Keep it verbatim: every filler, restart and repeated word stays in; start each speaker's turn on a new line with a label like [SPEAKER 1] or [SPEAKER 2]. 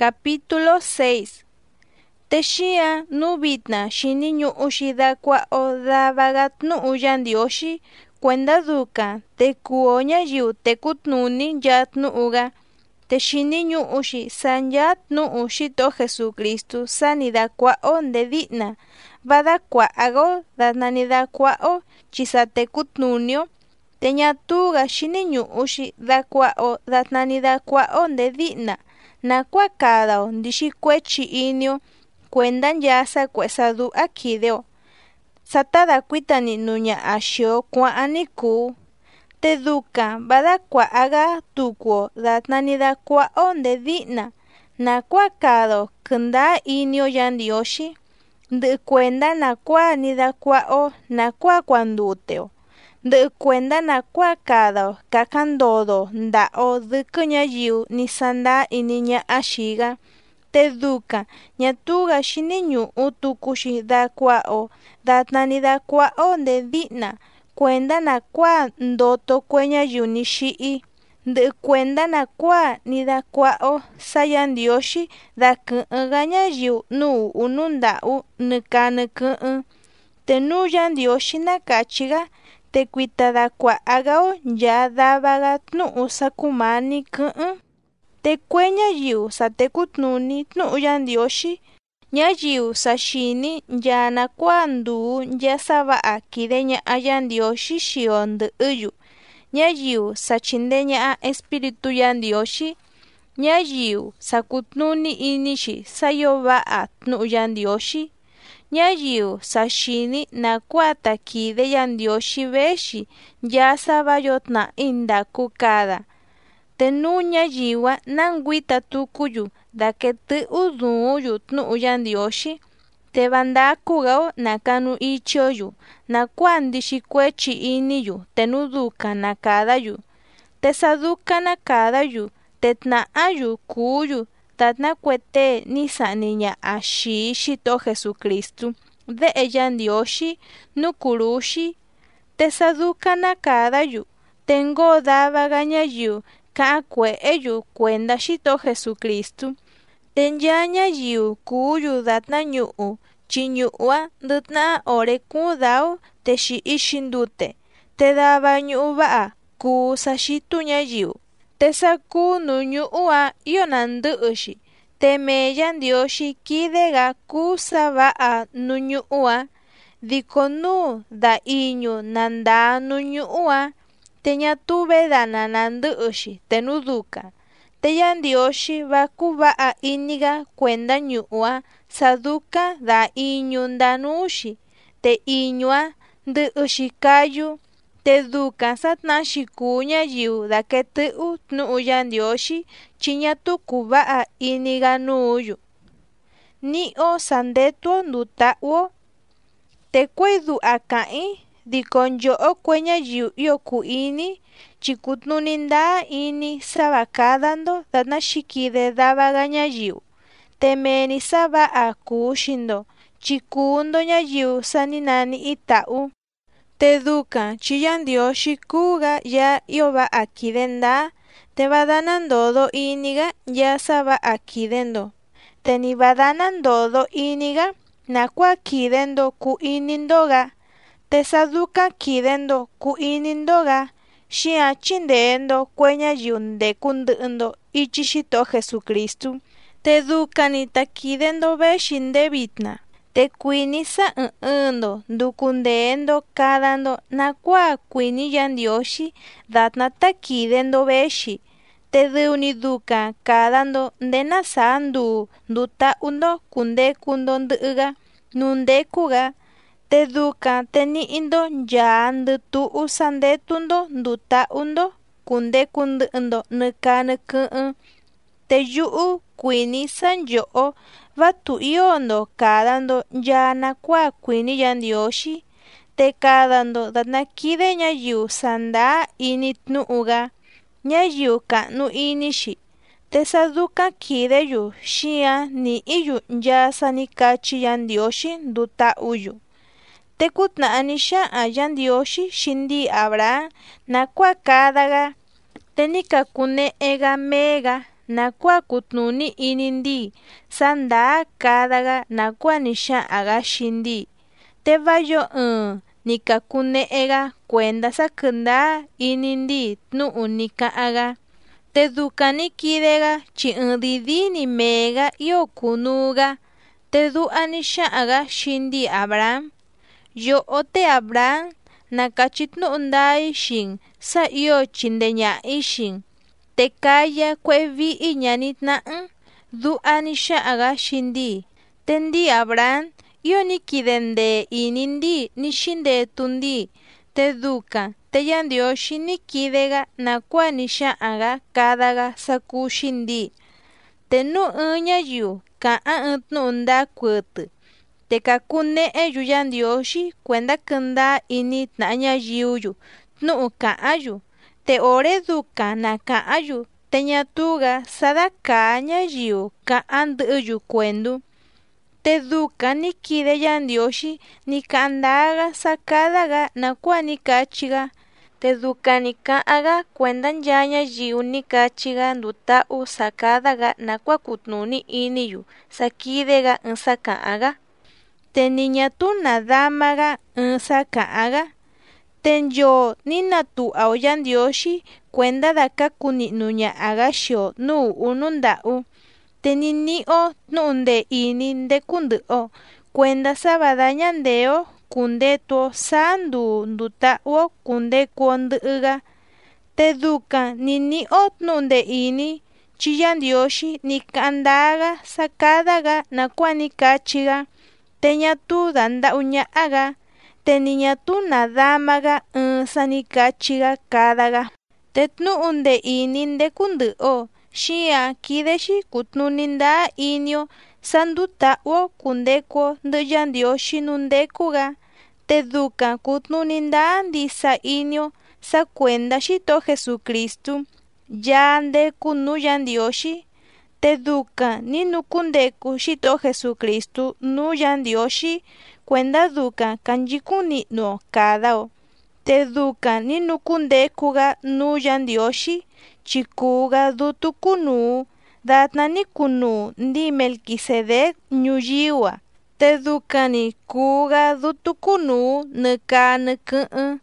[SPEAKER 1] Capítulo seis. Texia nubitna shiniñu ushida kwa odavagat nu uyan dioshi cuenda duka te kuoña yu te kutnuni yat nu uga te shiniñu ushi sanyat nu ushi to Jesucristo sanida kwa o de ditna vada kwa ago dananida kwa o chisate kutnunio teña tuga shiniñu ushi da kwa o dananida kwa o de ditna na kwa kadao ndishi kwechi inio cuendan yasa kwesadu akideo satada kuitani nuña ashio kwa aniku te duka bada kwa aga tukuo datnanida kwa onde ditna na kwa kado kunda inio yandioshi de cuenda na kwa nida kwa o na kwa kwanduteo de cuenda na kwa kado kakandodo nda o de kunya yu ni sanda iniña ashiga te duka ñatuga shiniñu utukushi da kwa o datnanida kwa o de ditna cuenda na kwa ndoto kueña yu ni shii de cuenda na kwa nida kwa o sayandioshi da gaña yu nu ununda u nika nuku te nu yandioshi na kachiga te kuita da kwa agao ya dabaga nu usakumani ku te kueña yu sa te kutnuni nu yandioshi ña yu sa shini ya na kwa ndu ya saba akideña ayandioshi shiondu uyu ña yu sa chindeña espiritu yandioshi ña yu sa kutnuni inishi sayoba nu yandioshi ña yu sa shini na kwa takide yandioshi beshi ya saba yotna inda kukada te nuña yiwa nanguita tukuyu da que te uduyu nu yandioshi te banda kugao na kanu ichoyu na kwandishi kwechi iniyu te nuduka na kadayu te saduka na kadayu te tna ayu kuyu tatna kwete nisa niña ashi shito Jesucristo de yandioshi nukurushi te saduka na kadayu tengo daba gañayu ka kwe eyu cuenda shito Jesucristo tenyaña yu kuyu datna nyuu chinyua dutna ore kudao te shi ishindute te daba nyuba ku sa shituña yu te saku nu nyua yonandushi te me yandioshi kidega ku saba nu nyua dikonu da inyu nanda nu nyua teña tuve dana nandushi te nuduka te yandioshi bakuba iniga cuenda nyua saduka da inyu ndanushi te inyua de ushikayu te duka satna shikuña yu da que te u nu yandioshi chiña tukuba iniga nuyu ni o sandetuo ndutauo te kuedu akai dikonyo o kueña yu yoku ini chikutnuninda ini sabakadando dana shikide daba gaña yu temeni saba akushindo chikundo ña yu saninani itau te duka chiyandioshi kuga ya yoba akidenda te badanandodo iniga ya saba akidendo te ni badanandodo iniga na kwa kidendo ku inindoga te saduka kidendo ku inindoga shia chindeendo kueña yunde kundundo ichishito Jesucristo te duka ni takidendo beshinde bitna te kuini sa undo dukundeendo kadando na kwa kuini yandioshi datna takidendo beshi te deuni duka kadando ndena sandu nduta undo kunde kundo nduga nunde kuga te duka teni indo ya ndutu usande tundo nduta undo kunde kundundo nuka nuku te yuu kuini sanyo vatu iondo kadando ya na kwa kuini yandioshi te kadando datna kide ña yu sanda ini tnuuga ña yu kanu inishi te saduka kide yu shia ni iyu ya sanikachi yandioshi nduta uyu te kutna anisha a yandioshi shindi abra na kwa kadaga te nika kune ega mega nakua kutnuni inindi sanda kadaga nakua nisha aga shindi tevayo un nikakune'ega kuenda sakunda inindi tnu'u nika'aga tedukani kidega chi didi nimega io kunuga tedu'a nixa'aga shindi Abraham yo ote Abraham nakachitnu'ndai xin sa io chindeña'i xin tekaya kwevi'i ñanitna'an du'a nixa'aga shindi tendi Abraham io nikidende inindi nixindetundi teduka teyandioxi nikidega nakua nixa'aga kadaga saku xindi tenu ɨɨn ñayiu ka'an ɨɨn tnu'u ndaa kuɨtɨ tekakune'eyu Yandioxi kuenda kɨndaa ini tna'a ñayiuyu tnu'u ka'anyu te ore duka naka'anyu te ñatuga sadaka ñayiu ka'an ndɨ'ɨyu kuendu te duka nikide Yandioxi nika'andaga sakadaga nakua nikachiga te duka nika'aga kuenda nchaa ñayiu nikachiga nduta'u sakadaga nakua kutnuni iniyu sakidega ɨɨn saka'aga te niñatu nadamaga ɨɨn saka'aga te nyo ninatu'ao Yandioxi kuenda dakaku ni'nu ña'aga xio nu'u nunda'u te nini'o tnu'u ndee ini ndeku ndɨ'ɨo kuenda savada ñandeo kundetuo saa nduu nduta'uo kundekuo ndɨ'ɨga te duka nini'o tnu'u ndee ini chi Yandioxi nika'andaga sakadaga nakua nikachiga te ñatu danda'u ña'aga te ni ñatu nadamaga ɨɨn sanikachiga kadaga te tnu'u ndee ini ndeku ndɨ'ɨo xi'a kidexi kutnuni ndaa inio sanduta'uo kundekuo ndɨ'ɨ Yandioxi nundekuga te duka kutnuni ndaa ndisa inio sakuenda Xito'o Jesucristu yaa ndeku nuu Yandioxi te duka ninukundeku Xito'o Jesucristu nuu Yandioxi kuenda duka kanchikun ni'nuo kadao te duka ninukundekuga nuu Yandioxi chikuga dutu kunuu datna nikunu ndi Melquisedec ñuyiwa te dukani kuga dutu kunuu nɨ kaa nɨ kɨ'ɨn